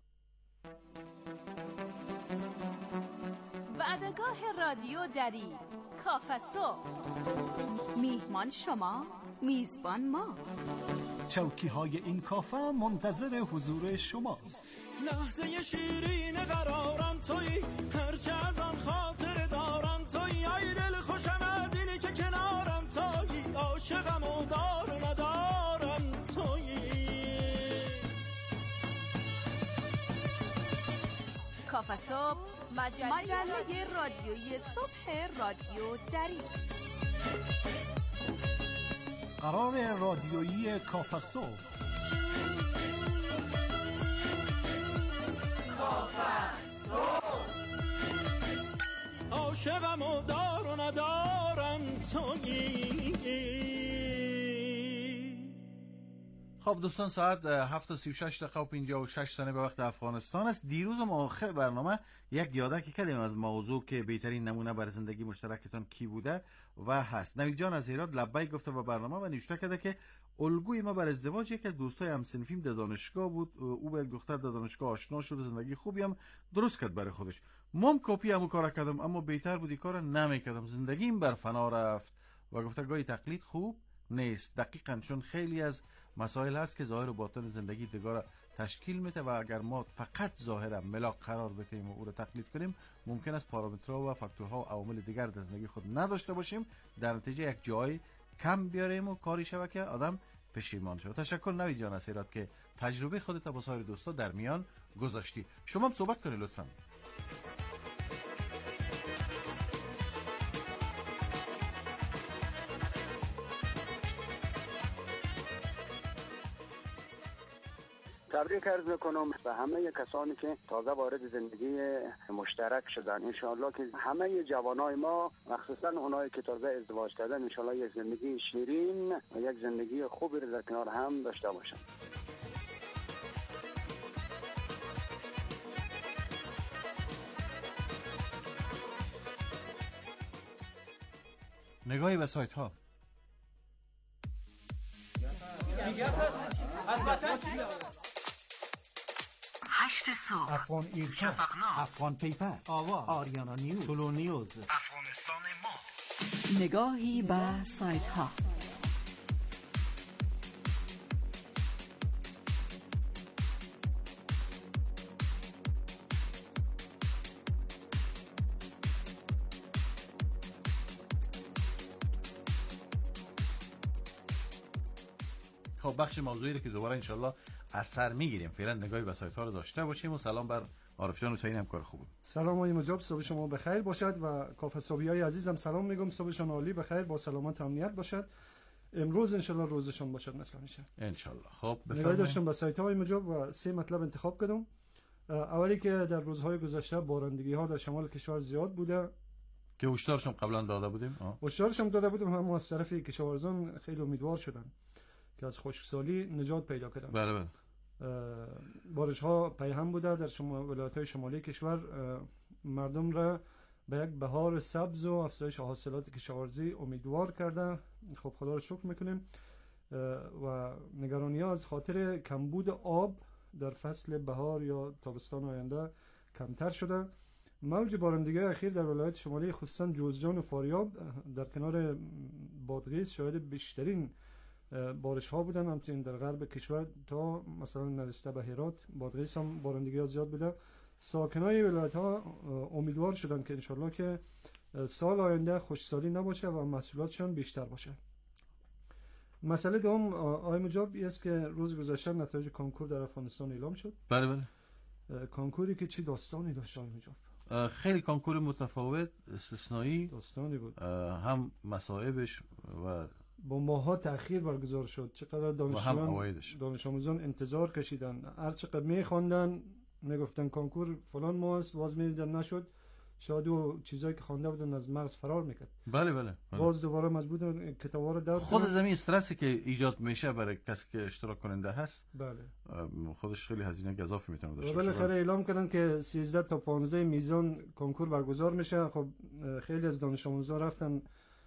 بعدگاه رادیو دری، کافه صبح. میهمان شما، میزبان ما. چوکی های این کافه منتظر حضور شماست. لحظه شیرین قرارم تویی، هرچه از آن خاطر دارم تویی، ای دل خوشم از اینی که کنارم تویی، عاشقم و دار و ندارم تویی. کافه صبح، مجله رادیویی صبح رادیو دری. قرار رادیویی کافه صبح. کافه صبح. عاشقم و دار و ندارم تویی. خب دوستان، ساعت 7:36 و 56 ثانیه به وقت افغانستان است. دیروز هم آخر برنامه یک یادکی کردیم از موضوع که بهترین نمونه بر زندگی مشترکتان کی بوده و هست. نوید جان از هرات لبیک گفته به برنامه و نوشته کرده که الگوی ما بر ازدواج یک از دوستای همسنفیم در دانشگاه بود. او با یک دختر در دانشگاه آشنا شد و زندگی خوبی هم درست کرد برای خودش. من کپی همو کارا کردم، اما بهتر بود این کارو نمیکردم، زندگیم بر فنا رفت. و گفته گاهی تقلید خوب نیست. دقیقاً، چون خیلی از مسائل هست که ظاهر و باطن زندگی دیگر تشکیل میده و اگر ما فقط ظاهرا ملاک قرار بدیم و او رو تقلید کنیم، ممکن است پارامترها و فاکتورها و عوامل دیگر در زندگی خود نداشته باشیم، در نتیجه یک جای کم بیاریم و کاری شود که آدم پشیمان شد. تشکر نوید جان از هرات که تجربه خودت با سایر دوستا در میان گذاشتی. شما هم صحبت کنید لطفاً. تبریک عرض میکنم به همه کسانی که تازه وارد زندگی مشترک شدن. انشاءالله که همه جوانای ما، مخصوصا اونایی که تازه ازدواج کردن، انشاءالله یک زندگی شیرین و یک زندگی خوبی رو در کنار هم داشته باشن. نگاهی به سایت ها. هشت صبح، افغان ایرکا، افغان پیپر، آوا، آریانا نیوز، طلو نیوز، افغانستان ما. نگاهی به سایت ها. خب بخش موضوعی که دوباره انشالله اثر میگیریم، فعلا نگاهی به سایت ها رو داشته باشیم. و سلام بر عارف جان حسین، هم کار خوبه. سلام آقای مجاب، صبح شما بخیر باشد و کافه صبحیای عزیزم سلام میگم، صبحشون عالی بخیر با سلامت و امنیت باشد. امروز انشالله روزشون باشد مثل همیشه انشالله. خب نگاهی داشتم به سایت های مجاب و 3 مطلب انتخاب کردم. اولی که در روزهای گذشته بارندگی ها در شمال کشور زیاد بوده که هشدارشون قبلا داده بودیم. هشدارشم داده بودم، هم از طرف کشاورزان خیلی امیدوار شدن که از خشکسالی نجات پیدا کنن. بله بله. بارش ها پیهم بوده در ولایت های شمالی کشور، مردم را به یک بهار سبز و افزایش حاصلات کشاورزی امیدوار کرده. خب خدا رو شکر میکنیم و نگرانی ها از خاطر کمبود آب در فصل بهار یا تابستان آینده کمتر شده. موج بارندگی اخیر در ولایت شمالی خصوصا جوزجان و فاریاب در کنار بادغیس شاهد بیشترین بارش ها بودن. همچنین در غرب کشور تا مثلا نرسیده به هرات، بادغیس هم بارندگی ها زیاد بوده. ساکنای ولایت ها امیدوار شدن که انشالله که سال آینده خشکسالی نباشه و محصولاتشان بیشتر باشه. مسئله دوم آقای مجاب است که روز گذشته نتایج کنکور در افغانستان اعلام شد. بله بله. کنکوری که چی داستانی داشت آقای مجاب؟ خیلی کنکور متفاوت، استثنایی داستانی بود. هم مصائبش و با ماها تأخیر برگزار شد. چقدر دانش آموزان انتظار کشیدن، هر چقدر میخواندن میگفتن کنکور فلان ماه است، باز میدیدن نشد، شاید و چیزایی که خوانده بودن از مغز فرار میکرد. بله بله. باز دوباره مجبورن کتابا رو درد خود زمین استرسی که ایجاد میشه برای کسی که اشتراک کننده هست. بله. خودش خیلی هزینه گزافی میتونه داشته باشه. بالاخره اعلام کردن که 13 تا 15 میزان کنکور برگزار میشه. خب خیلی از دانش آموزان رفتن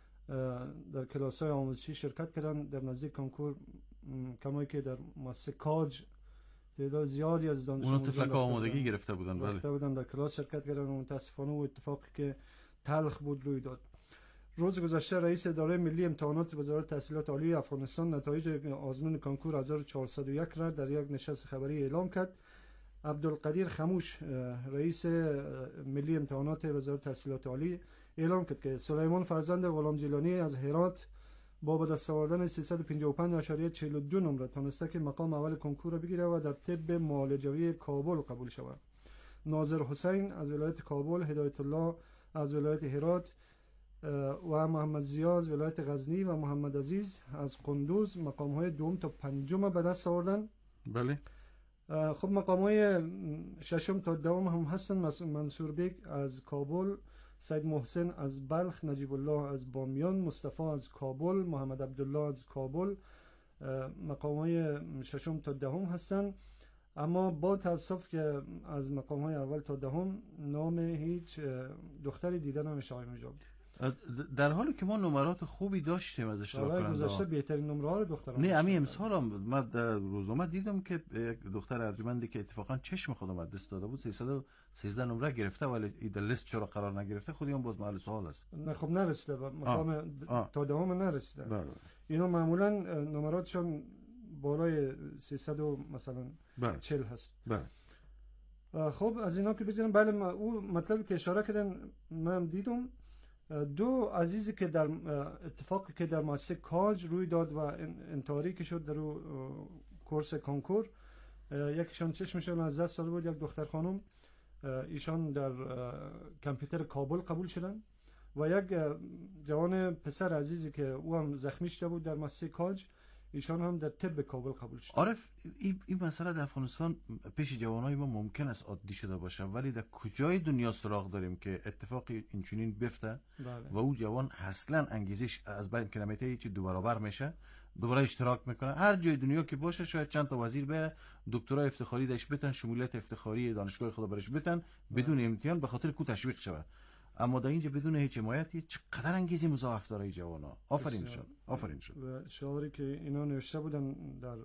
در کلاس‌های آموزشی شرکت کردن. در نزدیک کنکور کمایی که در مؤسسه کاج تعداد زیادی از دانش آموزان تفلک آمادگی گرفته بودن. بله. رفته بودن در کلاس شرکت کردن و متاسفانه و اتفاقی که تلخ بود روی داد. روز گذشته رئیس اداره ملی امتحانات وزارت تحصیلات عالی افغانستان نتایج آزمون کنکور 1401 را در یک نشست خبری اعلام کرد. عبدالقدیر خموش رئیس ملی امتحانات وزارت تحصیلات عالی اعلام کرد که سلیمان فرزند غلام جیلانی از هرات با به دست آوردن 355.42 نمره تونسته که مقام اول کنکور را بگیره و در طب معالجوی کابل قبول شود. ناظر حسین از ولایت کابل، هدایت الله از ولایت هرات و محمد زیا از ولایت غزنی و محمد عزیز از قندوز مقام‌های دوم تا پنجم به دست آوردن. بله. خب مقام‌های ششم تا دوم هم هستن. منصور بیگ از کابل، سید محسن از بلخ، نجیب الله از بامیان، مصطفی از کابل، محمد عبدالله از کابل. مقام‌های ششم تا دهم هستن. اما با تاسف که از مقام‌های اول تا دهم نام هیچ دختری دیده نمیشه آقای مجاب. در حالی که ما نمرات خوبی داشتیم از اشتراک کننده. گذشته بهترین نمره ها رو دختران. نه امی امسال هم من در روزنامه دیدم که یک دختر ارجمندی که اتفاقا چشم خودم از دست داده بود 313 نمره گرفته، ولی در لیست چرا قرار نگرفته خودی هم باز محل سوال است. نه خب نرسیده به مقام تا دهم نرسیده. بله. اینا معمولا نمراتشون بالای 300 مثلا 40 هست. بله. خب از اینا که بزنم، بله او مطلبی که اشاره کردن من دیدم. دو عزیزی که در اتفاقی که در مؤسسه کاج روی داد و انتحاری که شد در کورس کنکور، یکیشان چشمشون از دست داده بود، یک دختر خانم، ایشان در کامپیوتر کابل قبول شدن و یک جوان پسر عزیزی که او هم زخمی شده بود در مؤسسه کاج، ایشان هم در طب کابل قبول شد. عارف این مسئله در افغانستان پیش جوانای ما ممکن است عادی شده باشه، ولی در کجای دنیا سراغ داریم که اتفاقی اینچنین بیفته؟ بله. و او جوان اصلا انگیزش از بین کلمته چی دو برابر میشه، دوباره اشتراک میکنه. هر جای دنیا که باشه شاید چند تا وزیر به دکترا افتخاری داشت بتن، شمولیت افتخاری دانشگاه خدا برش بتن بدون امتحان به خاطر کو تشویق شود. اما در اینجا بدون هیچ حمایتی چقدر انگیزی مضاعف داره جوانا. آفرین شد. و شعاری که اینا نوشته بودن در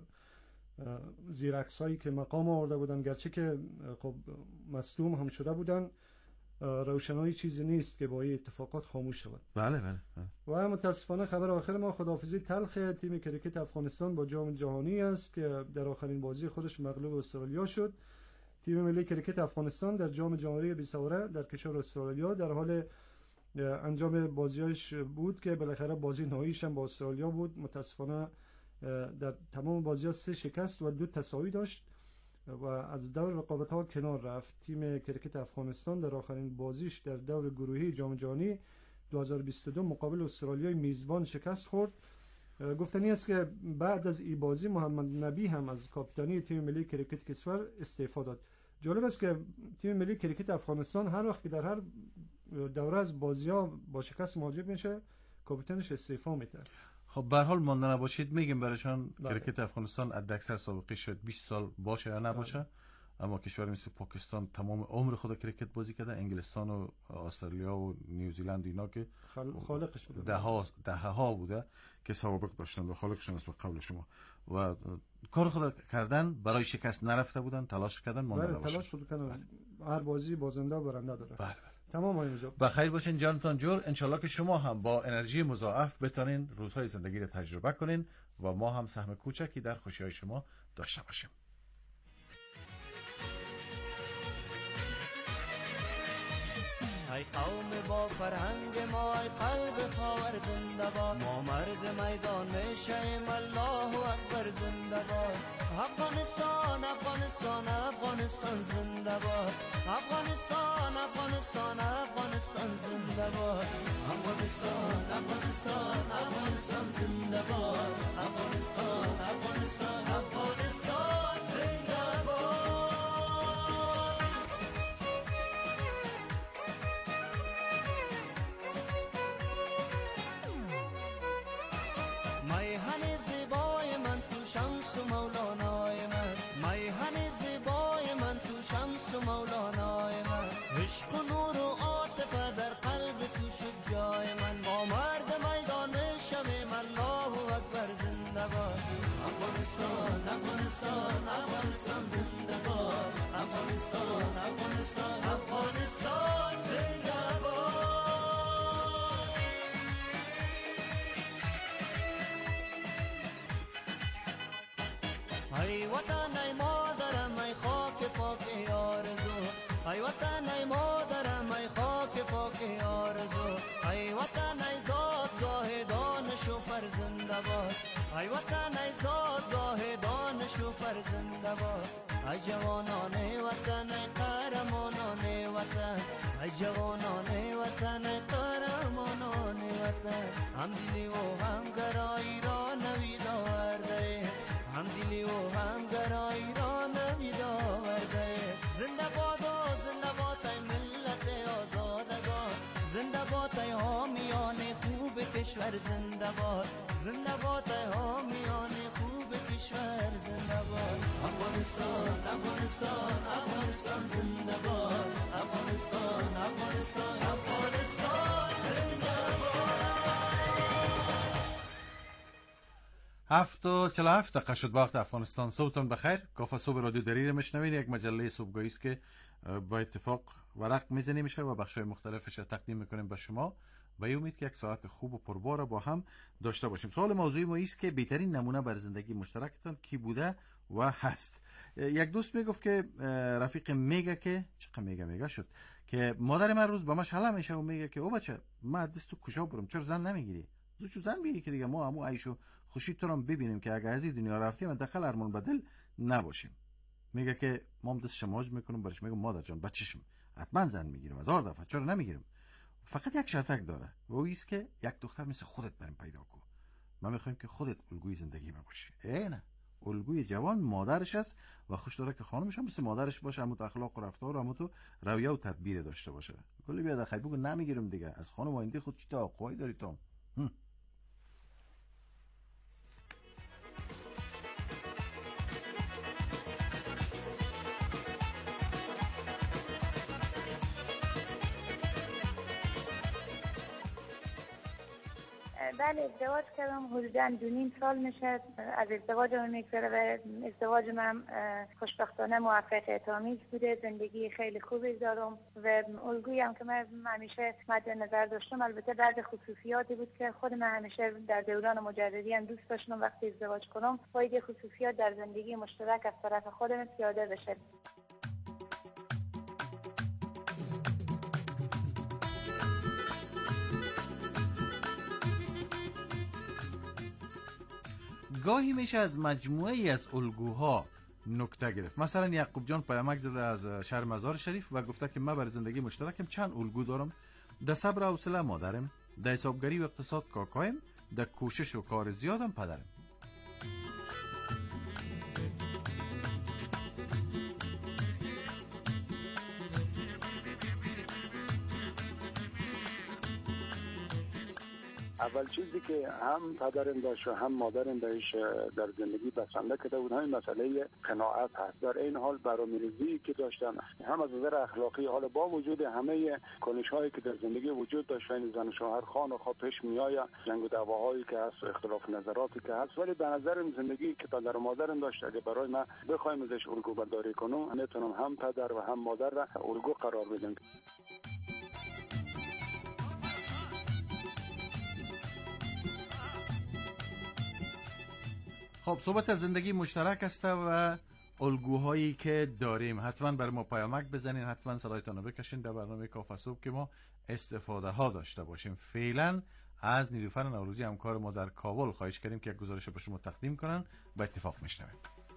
زیرعکسایی که مقام آورده بودن، گرچه که خب مصدوم هم شده بودن، روشنایی چیزی نیست که با این اتفاقات خاموش شود. بله. و متاسفانه خبر آخر ما خداحافظی تلخ تیم کریکت افغانستان با جام جهانی است که در آخرین بازی خودش مغلوب استرالیا شد. تیم ملی کریکت افغانستان در جام جهانی 20 در کشور استرالیا در حال انجام بازیاش بود که بالاخره بازی نهاییش هم با استرالیا بود. متاسفانه در تمام بازی‌ها 3 شکست و 2 تساوی داشت و از دور رقابت‌ها کنار رفت. تیم کرکت افغانستان در آخرین بازیش در دور گروهی جام جهانی 2022 مقابل استرالیای میزبان شکست خورد. گفتنی است که بعد از این بازی محمد نبی هم از کاپیتانی تیم ملی کرکت کشور استعفا داد. جالب است که تیم ملی کرکت افغانستان هر وقت که در هر دوره از بازی‌ها با شکست مواجه میشه کاپیتانش استعفا میده. خب به هر حال مانده نباشید میگیم برایشان کرکت افغانستان حداکثر سابقه شد 20 سال باشه یا نباشه، اما کشور مثل پاکستان تمام عمر خود کرکت بازی کرده، انگلستان و استرالیا و نیوزیلند اینا که خالقش بوده ده ها بوده که سوابق داشتن و خالقشون است به قول شما و کار خود کردن، برای شکست نرفته بودن، تلاش کردن، مانده نباشید. تلاش خود کردن. هر بازی بازنده و برنده داره. بله. تمام اینجا. بخیر باشین جانتان جور. انشالله که شما هم با انرژی مضاعف بتونین روزهای زندگی رو تجربه کنین و ما هم سهم کوچکی در خوشی‌های شما داشته باشیم. ای قوم با فرهنگ ما، ای قلب خاور زنده باد، ما مرد میدان میشیم، الله اکبر زنده باد. افغانستان افغانستان افغانستان زنده باد، افغانستان افغانستان افغانستان زنده باد، افغانستان افغانستان افغانستان زنده باد، افغانستان افغانستان افغانستان زنده باد. میهن زیبای من تو شمس و مولانای من، میهن زیبای من تو شمس و مولانای من، عشق و نور و عاطفه در قلب تو شد جای من، ما مرد میدان میشویم، الله اکبر زنده باد. افغانستان افغانستان افغانستان زنده باد، افغانستان افغانستان افغانستان زنده باد. ای وطن ای مادرم ای خاک پاک آرزو، ای وطن ای مادرم ای خاک پاک آرزو، ای وطن ای زادگاه دانش و فرزنده باد، ای وطن ای زادگاه دانش و فرزنده باد. ای جوانان وطن ای قهرمانان وطن، ای جوانان وطن ای قهرمانان وطن، هم دلی و هم گرایی را نوید آورده، هم دلی و هم گرایی را نوید آورده. زنده باد و زنده باد ای ملت آزادگان، زنده باد ای حامیان خوب کشور، زنده باد، زنده باد ای حامیان خوب کشور، زنده باد. افغانستان افغانستان افغانستان زنده باد، افغانستان افغانستان افغانستان زنده باد. 7:47 دقیقه شد وقت افغانستان. صبحتون بخیر. کافه صبح رادیو دری رو میشنوین. یک مجله صبحگاهی است که با اتفاق ورق میزنیم میشه و بخشای مختلفش رو تقدیم میکنیم به شما و امید که یک ساعت خوب و پربار با هم داشته باشیم. سوال موضوعی ما است که بهترین نمونه بر زندگی مشترکتان کی بوده و هست. یک دوست میگفت که رفیق میگه که چقدر میگه شد که مادر من روز با من شلم میشه و میگه که او بچه من دستو کجا برم، چرا زن نمیگیری؟ تو زن بگیری که دیگه ما همو عیشو خوشی تو رو ببینیم که اگه از این دنیا رفتیم حداقل ارمان بدل نباشیم. میگه که ما دست شماج میکنم برش، میگم مادر جان بچه‌شم حتما زن میگیرم 1000 دفعه، چرا نمیگیرم؟ فقط یک شرطک داره و او است که یک دختر مثل خودت بریم پیدا کن. ما میخوایم که خودت الگوی زندگی ما باشی. نه الگوی جوان مادرش است و خوش داره که خانمش هم مثل مادرش باشه، همون اخلاق و رفتار و همون تو رویه و تدبیر داشته باشه. کلی بیاد خیلی بگو نمیگیرم دیگه، از خانم آینده خود چی توقعی داری تو؟ بله ازدواج کردم حدوداً 2.5 سال میشه از ازدواجم میگذره و ازدواج من خوشبختانه موفقیت آمیز بوده، زندگی خیلی خوبی دارم و الگویی هم که من همیشه مد نظر داشتم البته بعضی خصوصیاتی بود که خود من همیشه در دوران مجردی هم دوست داشتم وقتی ازدواج کنم باید خصوصیات در زندگی مشترک از طرف خودم پیاده بشه. گاهی میشه از مجموعه از الگوها نکته گرفت. مثلا یعقوب جان پیامک زده از شهر مزار شریف و گفته که من برای زندگی مشترکم چند الگو دارم. در صبر و حوصله مادرم، در حسابگری و اقتصاد کاکایم، در کوشش و کار زیادم پدرم. اول چیزی که هم پدرم داشت و هم مادرم بهش در زندگی بسنده کرده بود همین مسئله قناعت هست. در این حال برنامه‌ریزی که داشتم هم از نظر اخلاقی، حالا با وجود همه کنش‌هایی که در زندگی وجود داشت بین زن و شوهر خان و خواه پیش میآید، جنگ و دعواهایی که هست، اختلاف نظراتی که هست، ولی به نظرم زندگی که پدر و مادرم داشت اگه برای من بخوایم ازش الگو برداری کنم، میتونم هم پدر و هم مادر را الگو قرار بدم. خب صحبت از زندگی مشترک است و الگوهایی که داریم. حتما بر ما پیامک بزنین، حتما صدایتان رو بکشین در برنامه کافه صبح که ما استفاده ها داشته باشیم. فعلا از نیلوفر نوروزی همکار ما در کابل خواهش کردیم که یک گزارش به شما تقدیم کنن. با اتفاق میشنویم.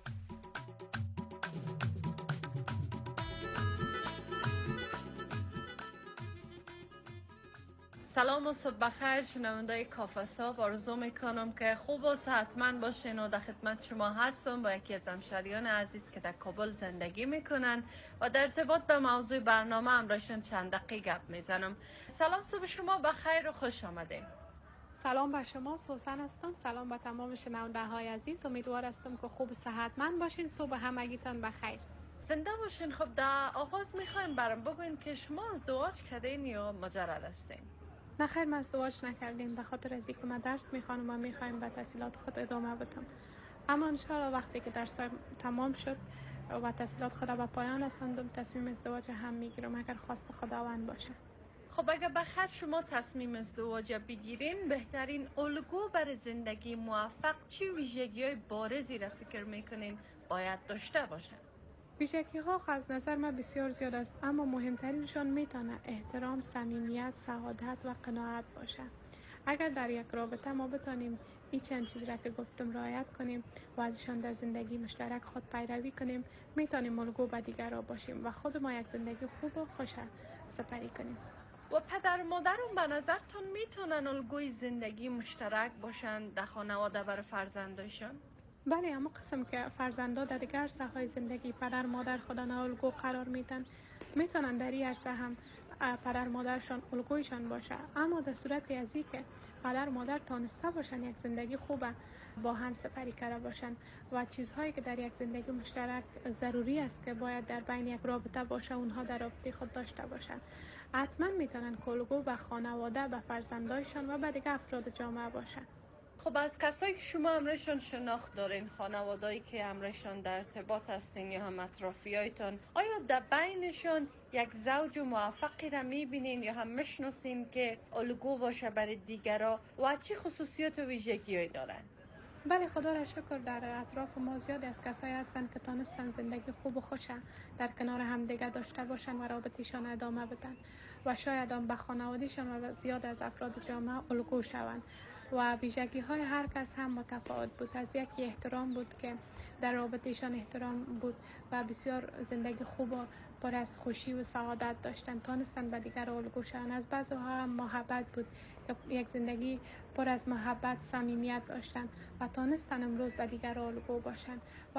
سلام و صبح بخیر شنوندای کافه صبح. آرزو میکنم که خوب و صحتمند باشین و در خدمت شما هستم با یکی از همشهریان عزیز که در کابل زندگی میکنن و در ارتباط به موضوع برنامه همراهشون چند دقیقه گپ میزنم. سلام، صبح شما بخیر و خوش آمدین. سلام بر شما، سوسن هستم. سلام به تمام شنونده های عزیز. امیدوار هستم که خوب و صحتمند باشین. صبح همگیتان بخیر. زنده باشین. خب در آغاز میخوایم برام بگوین که شما ازدواج کردین یا مجرد هستین؟ نه خیر، ما ازدواج نکردیم. به خاطر از اینکه من درس میخوانم و میخوایم به تحصیلات خود ادامه بدم. اما انشاءالله وقتی که درس تمام شد و تحصیلات خود به پایان رساندم تصمیم ازدواج هم میگیرم اگر خواست خداوند باشه. خب اگر بخیر شما تصمیم ازدواج بگیرین، بهترین الگو برای زندگی موفق چی ویژگی‌های بارزی را فکر میکنین باید داشته باشه؟ ویژگی ها از نظر من بسیار زیاد است، اما مهمترینشان میتونه احترام، صمیمیت، سعادت و قناعت باشه. اگر در یک رابطه ما بتانیم این چند چیز را که گفتم رعایت کنیم و ازشان در زندگی مشترک خود پیروی کنیم، میتونیم الگو به دیگران باشیم و خود ما یک زندگی خوب و خوش سپری کنیم. و پدر و مادرم به نظرتون میتونن الگوی زندگی مشترک باشن در خانواده برای فرزندایشان؟ بله، اما قسم که فرزندا در دیگر عرصه‌های زندگی پدر مادر خدا نه الگو قرار میدن، میتونن در این عرصه هم پدر مادرشان الگویشان باشه. اما در صورت ازی که پدر مادر تانسته باشن یک زندگی خوبه با هم سپری کرده باشن و چیزهایی که در یک زندگی مشترک ضروری است که باید در بین یک رابطه باشه اونها در رابطه خود داشته باشن، حتما میتونن که الگو به خانواده، به فرزندایشان و به دیگر افراد جامعه باشن. خب از کسایی که شما همراهشون شناخت دارین، خانواده‌ای که همراهشون در ارتباط هستین یا هم اطرافیایتان، آیا در بینشون یک زوج موفقی را میبینین یا هم میشناسین که الگو باشه برای دیگران و چه خصوصیات و ویژگی‌هایی دارن؟ بله، خدا را شکر در اطراف ما زیاد از کسایی هستن که تانستن زندگی خوب و خوش در کنار هم دیگه داشته باشن و رابطه‌شان ادامه بدن و شاید هم به خانواده‌شان و زیاد از افراد جامعه الگو شوند. و ویژگی های هر کس هم متفاوت بود. از یکی احترام بود که در رابطهشان احترام بود و بسیار زندگی خوب و پر از خوشی و سعادت داشتن، تانستن به دیگر الگو شوند. از بعضی ها هم محبت بود که یک زندگی پر از محبت، صمیمیت داشتن و تانستن امروز به دیگر الگو باشن.